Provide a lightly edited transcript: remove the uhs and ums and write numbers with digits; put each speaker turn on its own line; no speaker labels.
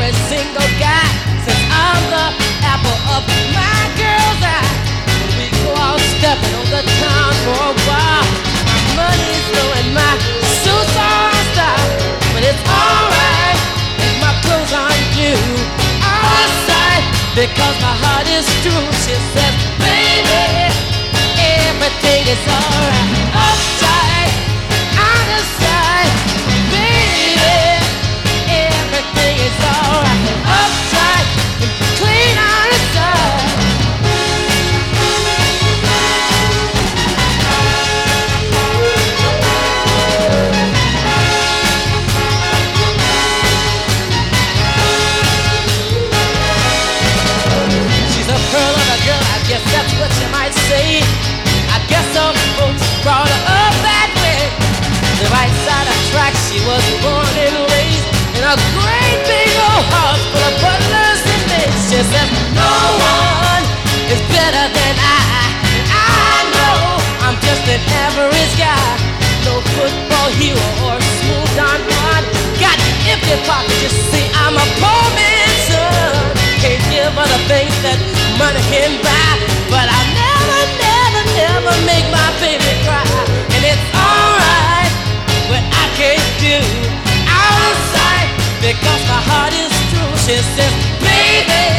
every single guy, since I'm the apple of my girl's eye. When we go out stepping on the town for a while, my money's low and my suits are on style. But it's alright if my clothes aren't new. Out of sight, because my heart is true. She says, baby, everything is alright. Uptight, out of sight, baby, everything is alright. Uptight, clean out of sight. She's a pearl of a girl, I guess that's what you might say. I guess some folks brought her up that way. The right side of track, she was born and raised in a great big old house full of butlers and maids. She says, no one is better than I know I'm just an average guy. No football hero or smooth Don Juan. Got empty pockets, you see, I'm a poor man's son. Can't give her the things that money can buy, but I'll never make my baby cry. And it's alright what I can't do out of sight, because my heart is true. She says, baby,